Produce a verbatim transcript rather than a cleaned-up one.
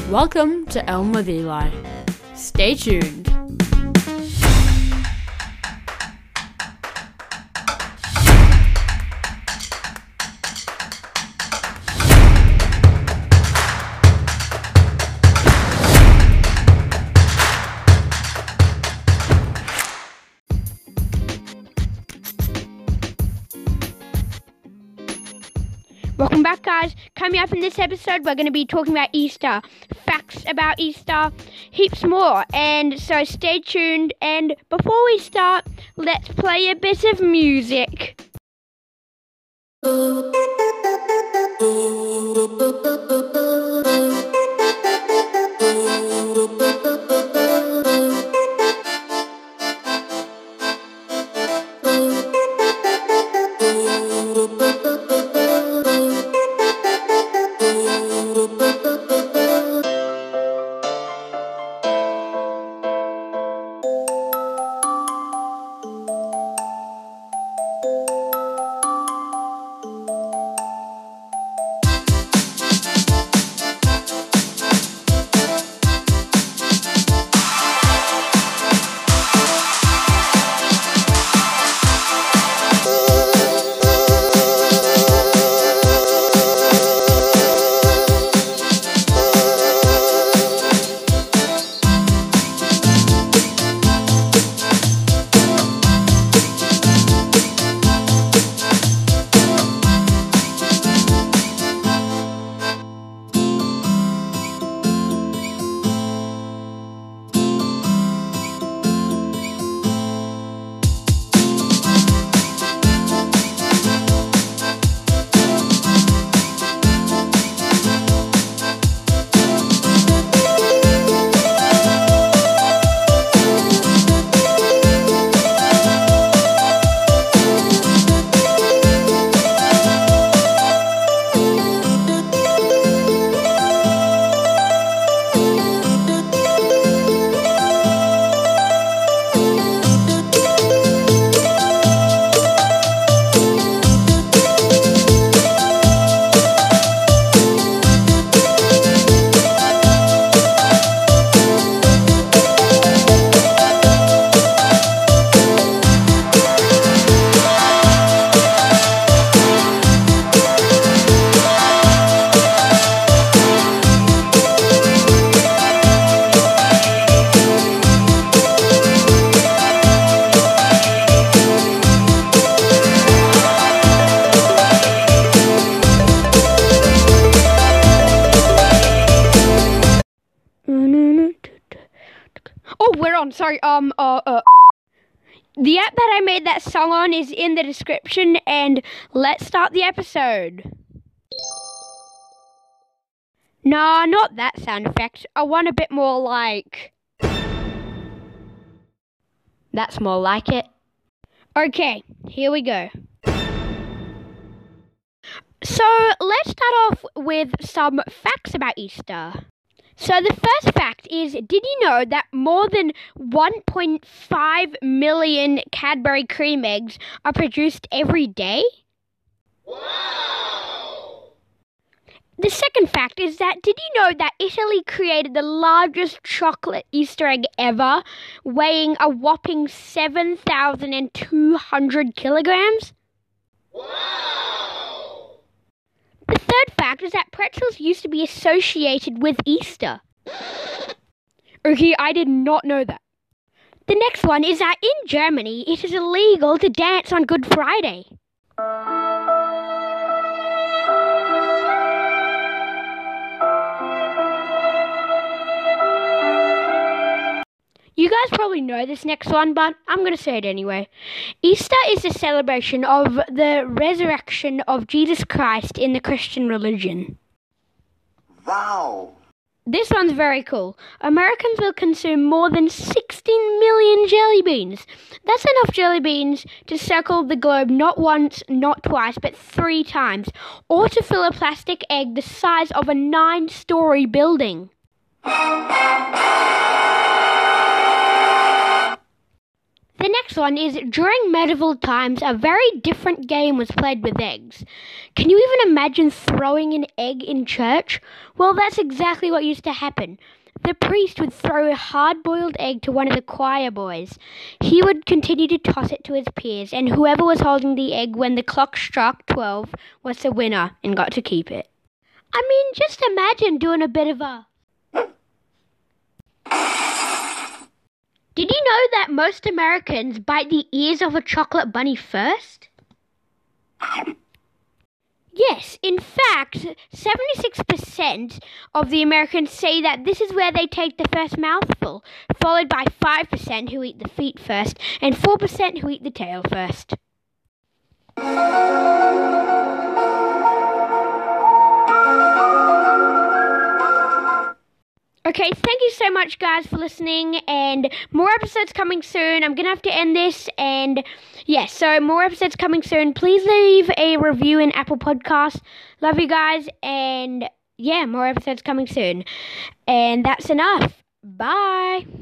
Welcome to Elm with Eli. Stay tuned. Welcome back, guys. Coming up in this episode, we're going to be talking about Easter, facts about Easter, heaps more. And so stay tuned. And before we start, let's play a bit of music. Oh, we're on. Sorry. Um. Uh. Uh. The app that I made that song on is in the description, and let's start the episode. Nah, not that sound effect. I want a bit more like... That's more like it. Okay, here we go. So, let's start off with some facts about Easter. So the first fact is, did you know that more than one point five million Cadbury cream eggs are produced every day? Wow! The second fact is that, did you know that Italy created the largest chocolate Easter egg ever, weighing a whopping seven thousand two hundred kilograms? Wow! The third fact is that pretzels used to be associated with Easter. Okay, I did not know that. The next one is that in Germany, it is illegal to dance on Good Friday. You guys probably know this next one, but I'm going to say it anyway. Easter is a celebration of the resurrection of Jesus Christ in the Christian religion. Wow! This one's very cool. Americans will consume more than sixteen million jelly beans. That's enough jelly beans to circle the globe not once, not twice, but three times, or to fill a plastic egg the size of a nine-story building. The next one is, during medieval times, a very different game was played with eggs. Can you even imagine throwing an egg in church? Well, that's exactly what used to happen. The priest would throw a hard-boiled egg to one of the choir boys. He would continue to toss it to his peers, and whoever was holding the egg when the clock struck twelve was the winner and got to keep it. I mean, just imagine doing a bit of a... Did you know that most Americans bite the ears of a chocolate bunny first? Yes, in fact, seventy-six percent of the Americans say that this is where they take the first mouthful, followed by five percent who eat the feet first, and four percent who eat the tail first. Okay, thank you so much, guys, for listening, and more episodes coming soon. I'm going to have to end this, and yes, so more episodes coming soon. Please leave a review in Apple Podcasts. Love you guys, and yeah, more episodes coming soon. And that's enough. Bye.